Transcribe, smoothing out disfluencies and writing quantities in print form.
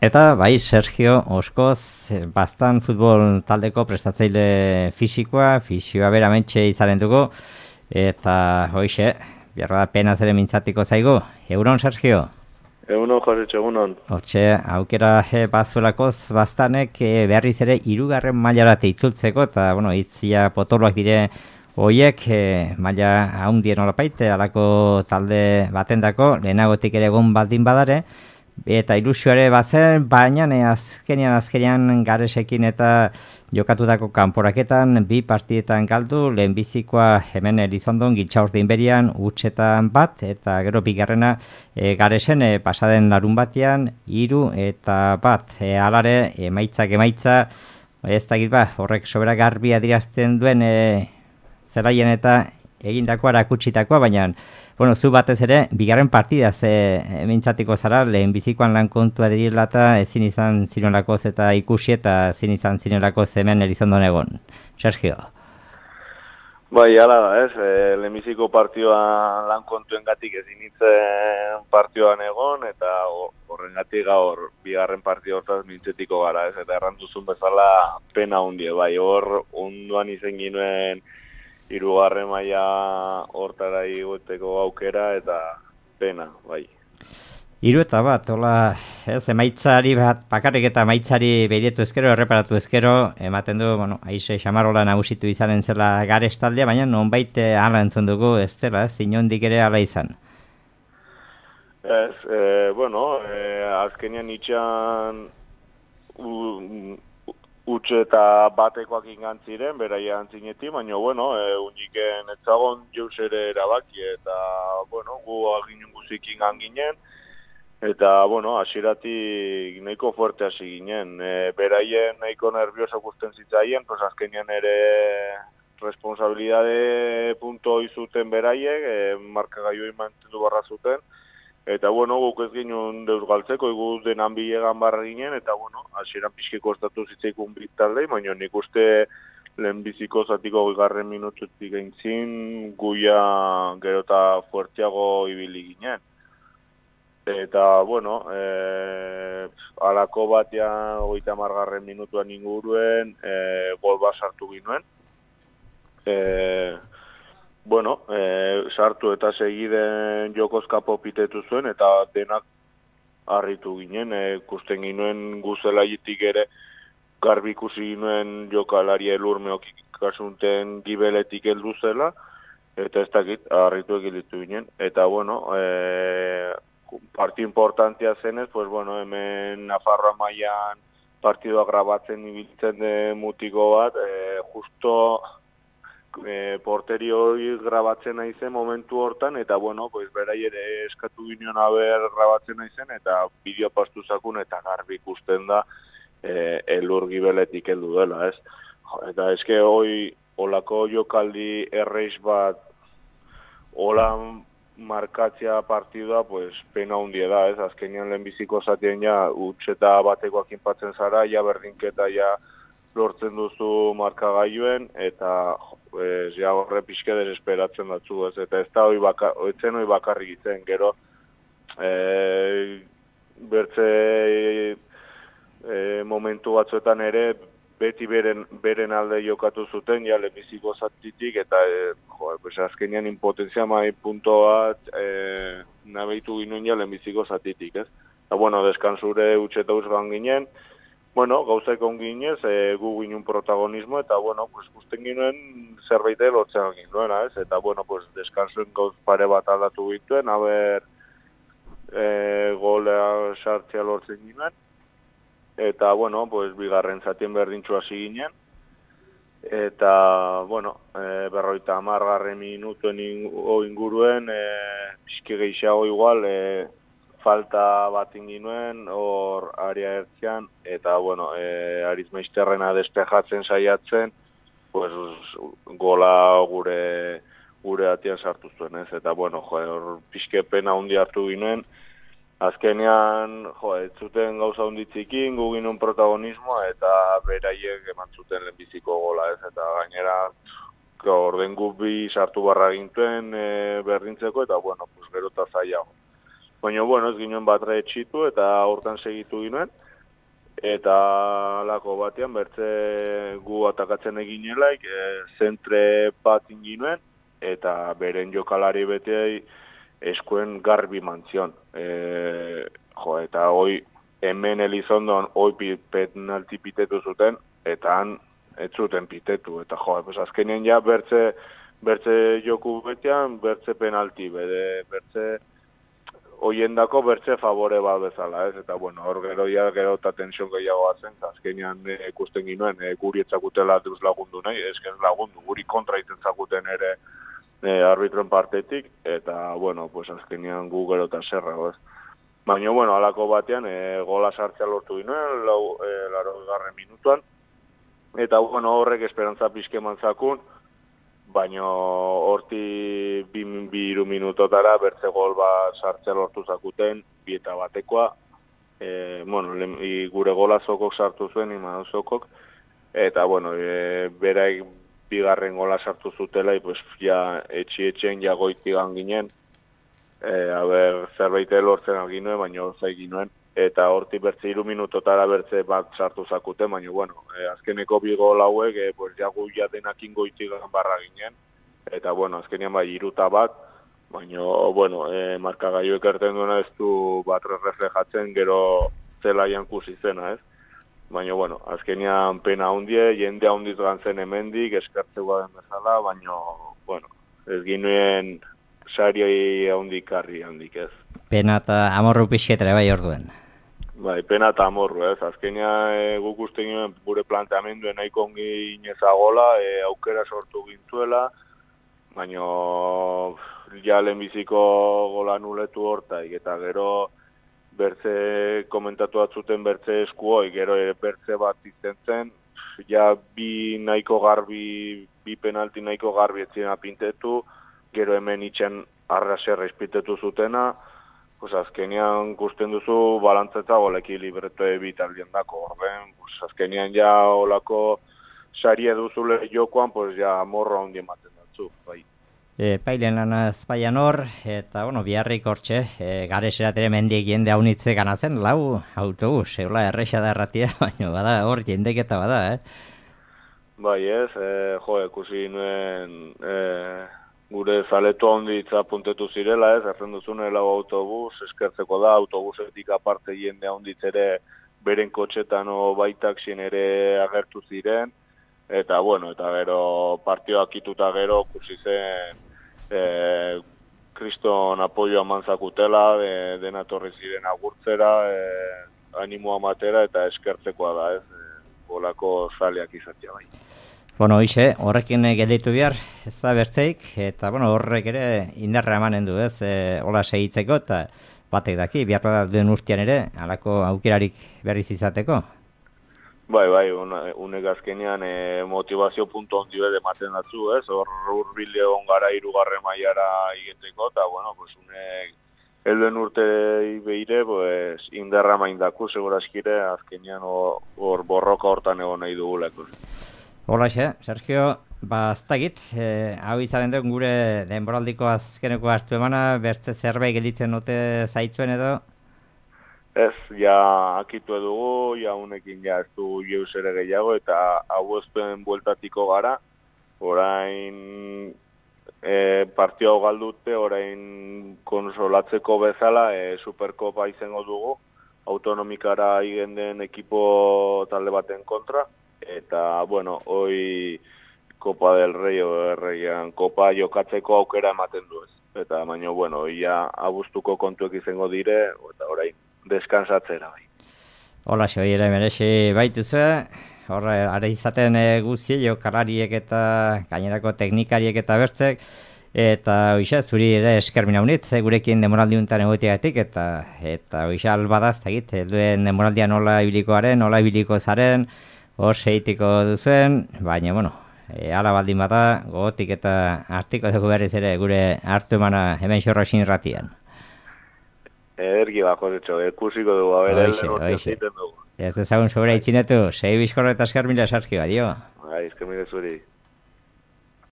Eta bai, Sergio Oskoz, bastan futbol taldeko prestatzaile fisioa beramentxe izaren dugu, eta hoixe, biarra pena zere mintzatiko zaigu. Egunon, Sergio? Egunon, Jositxe, egunon. Hortxe, aukera bazuelakoz bastanek berriz ere 3. mailarate itzultzeko, eta, bueno, itzia potoloak dire hoiek, maila haundien olapaite, alako talde batendako, lehenagotik ere egon baldin badare, eta ilusioare bazen, baina azkenian Garesekin eta jokatutako kanporaketan 2 partietan galdu, lehenbizikoa hemen Elizondon Gitxaurte Inberian utxetan bat, eta gero bigarrena Garesen pasaden larun batean 3-1. Alare, emaitza, ez dakit horrek sobera garbi adirazten duen zelaien eta egindakoa erakutsitakoa, baina bueno, zu batez ere, bigarren partidaz mintzatiko zara, lehenbizikoan lan kontua dirila eta ezin izan zinolakoz eta ikusi eta ezin izan zinolakoz hemen Elizondon egon. Sergio. Bai, ala da, ez, lehenbiziko partioan lan kontuen gatik ezin itzen partioan egon, eta horren gatik gaur bigarren partio hortaz mintzetiko gara, ez, eta errantuzun bezala pena hundie, bai, hor onduan izen ginuen 3. maila hortara igoteko aukera eta pena, bai. 3-1, hola, ez, emaitzari bat, bakarrik eta emaitzari behirietu ezkero, erreparatu ezkero, ematen du, bueno, aize xamarola nagusitu izanen zela Gares taldea, baina nonbait hala entzun dugu, ez zela, inondik ere hala izan. Ez, bueno, azkenean itxan utxe eta batekoak ingantziren, beraia antzinetik, baina, bueno, uniken etzagon jauz ere erabaki, eta, bueno, gu aginen guzik ingan ginen, eta, bueno, hasieratik nahiko fuerte hasi ginen. Beraien nahiko nervioso gusten zitzaien, pues azkenean ere responsabilidade punto izuten beraiek, markagaioi mantendu barra zuten, eta, bueno, guk ez ginen deus galtzeko, egu denan bilegan barra ginen, eta, bueno, hasieran pixke kostatu zitzaikun bitaldei, baina nik uste lehenbiziko zatiko 2. minututik eintzin, guia gero eta fuerteago ibili ginen. Eta, bueno, alako batean 30. minutuan inguruen, gol bat sartu ginoen. Bueno, sartu eta segiden jokoz kapo pitetu zuen, eta denak harritu ginen, ikusten ginoen guzelaietik ere garbi ikusi ginoen jokalari elurmeok ikasunten gibeletik heldu zela, eta ez dakit, harritu egilitu ginen. Eta, bueno, partio importantea zenez, pues, bueno, hemen Nafarroa mailan partidua grabatzen ibiltzen mutiko bat, justo porteri hori grabatzen naizen momentu hortan, eta, bueno, pues, berai ere eskatu ginen haber grabatzen naizen, eta bideo pastu zakun, eta garbi ikusten da elur gibeletik heldu dela, ez? Eta eske hoi, olako jokaldi erreiz bat, holan markatzea partidua, pues, pena hundie da, ez? Azkenean lehenbiziko zatien ja, utxeta batekoak inpatzen zara, ja berdinketa ja lortzen duzu markagailuen, eta ja horre pixke desesperatzen datzu, ez? Eta ez da etzen hoi bakarrik itzen, gero bertze momentu batzuetan ere beti beren alde jokatu zuten, ja lehenbiziko zatitik, eta pues azkenean impotentzia mai punto bat nabeitu ginoen ja lehenbiziko zatitik, ez? Eta, bueno, deskansure utxeta uzgan ginen, bueno, gauzak onginez, gu ginen protagonismo, eta, bueno, pues, gusten ginen zerbait lotzen ginoena, ez? Eta, bueno, pues, deskansuen gauz pare bat aldatu gintuen, haber golea sartzea lortzen ginen, eta, bueno, pues, bigarren zatien berdintxu hasi ginen, eta, bueno, 50. minutuen inguruen, pixke gehiago igual, falta bat inginuen, hor aria ertzean, eta, bueno, arizmeisterrena despejatzen saiatzen, pues, gola gure atian sartu zuen, ez? Eta, bueno, hor pixke pena hundi hartu ginen, azkenean, ez zuten gauza hunditzikin, gu ginen protagonismoa, eta beraiek eman zuten lehenbiziko gola, ez? Eta gainera, orden gu bi sartu barra gintuen berdintzeko, eta, bueno, pues, gero eta zailago. Baina, bueno, ez ginen batre etxitu eta hortan segitu ginen. eta alako batean bertze gu atakatzen eginelaik, zentre bat inginuen, eta beren jokalari betei eskuen garbi mantzion. Eta hoi hemen Elizondon hoi penalti pitetu zuten, eta han ez zuten pitetu. Eta pues azkenien ja bertze joku betean, bertze penalti, bertze hoiendako bertze favore bat bezala, ez? Eta bueno, hor gero eta tension gehiago zen, azkenean ikusten ginuen, guri etzakutela deus lagundu nahi, esken lagundu, guri kontra iten zakuten ere arbitroen partetik, eta bueno, pues azkenean gu gero eta zerra, ez? Baina, bueno, alako batean, gola sartzea lortu ginuen, 80. minutuan, eta bueno, horrek esperantza pixke mantzakun, baina horti 2-3 minutotara bertze gol bat sartzea lortu zakuten, 2-batekoa, gure gola zokok sartu zuen, Imanol Zokok, eta bueno, beraik bigarren gola sartu zutela, pues ja etxien ja goitigan ginen, zerbait lortzen alginuen, baina zai ginuen, eta horti bertze 3 minutotara bertze bat sartu zakuten, baina bueno, azkeneko bi gol hauek, pues ja gu jadenakin goitigan barra ginen, eta bueno, azkenean bai 3 bat, baina bueno, markagailuek erten duena ez du bat reflejatzen gero zelaian kusi zena, ez? Baina, bueno, azkenean pena hundie, jende hundiz gantzen hemendik, eskertzeko den bezala, baina, bueno, ez ginuen sari handik ez. Pena eta amorru pixketere bai orduen. Bai, pena eta amorru, ez. Azkenean guk uste ginen gure planteamenduen nahiko ongi inezagola, aukera sortu gintuela, baina ja lehenbiziko gola nuletu hortaik, eta gero bertze komentatu atzuten bertze eskuoi, gero bertze bat izten zen, ja bi penalti nahiko garbi etzina pintetu, gero hemen itxen arraserra izpitetu zutena, pues azkenean gusten duzu balantzetza goleki libreto ebitaldien dako, orden, pues azkenean ja olako sari eduzule jokoan, pues ja morro handi ematen datzu, bai. Pailen lanaz baian hor, eta bueno, biharrik hortxe, garesera tere mendiek jende haunitze ganatzen, 4 autobus, eula erresa da erratia, baina bada hor jendeketa bada, Bai ez, ikusi nuen gure zaletu handitza puntetu zirela, ez, erren duzune 4 autobus, eskertzeko da, autobusetik aparte jende handitzere beren kotxetan o baitaksien ere agertu ziren, eta bueno, eta gero partioak ituta gero, kusi zen kriston apoioa manzakutela, dena torri ziren agurtzera, animoa matera eta eskertzekoa da, ez, bolako zaleak izatea bai. Bueno, hoxe, horrekin gelditu behar, ez da bertzeik, eta bueno, horrek ere indarra emanen du, ez, hola segitzeko, eta batek daki, behar da duen urtean ere, halako aukerarik berriz izateko. Bai, unek azkenean motivazio puntu handi bede ematen datzu, ez? Hor urbil egon gara 3. mailara igeteko, eta bueno, pues unek helduen urte beire, pues indarra maindaku, segurazkire, azkenean hor borroka hortan egon nahi duguleko. Holaxe, Sergio, aztagit, hau izanen duen gure denboraldiko azkeneko hartu emana, bertze zerbait gelditzen note zaitzuen edo? Ez, ja akitu edugu, ja unekin ja ez du jeuz ere gehiago, eta hau ezpen bueltatiko gara, orain partio galdute, orain konsolatzeko bezala Superkopa izango dugu, autonomikara igenden ekipo talde baten kontra, eta, bueno, hoi Copa del Rey erreian Copa jokatzeko aukera ematen du ez. Eta, baina, bueno, ia abuztuko kontuek izango dire, eta orain deskansatzera bai. Hola, xoi ere merexi baituzue, horre, ara izaten guzie jokalariek eta gainerako teknikariek eta bertzek, eta hoxe, zuri ere eskermin haunitz, gurekin demoraldi untan egoteagatik, eta hoxe albadaz, duen demoraldia nola ibilikoaren, nola ibiliko zaren, hor seitiko duzuen, baina, bueno, ala baldin bada, gogotik eta artiko dugu berriz ere gure hartu emana hemen xorroxin ratian. Ederki bako zetxo, ikusiko dugu, abere hortia zeiten dugu. Ez dezagun sobera itzinetu, sei bizkorre eta eskermila esarki, badio. Eskermila zuri.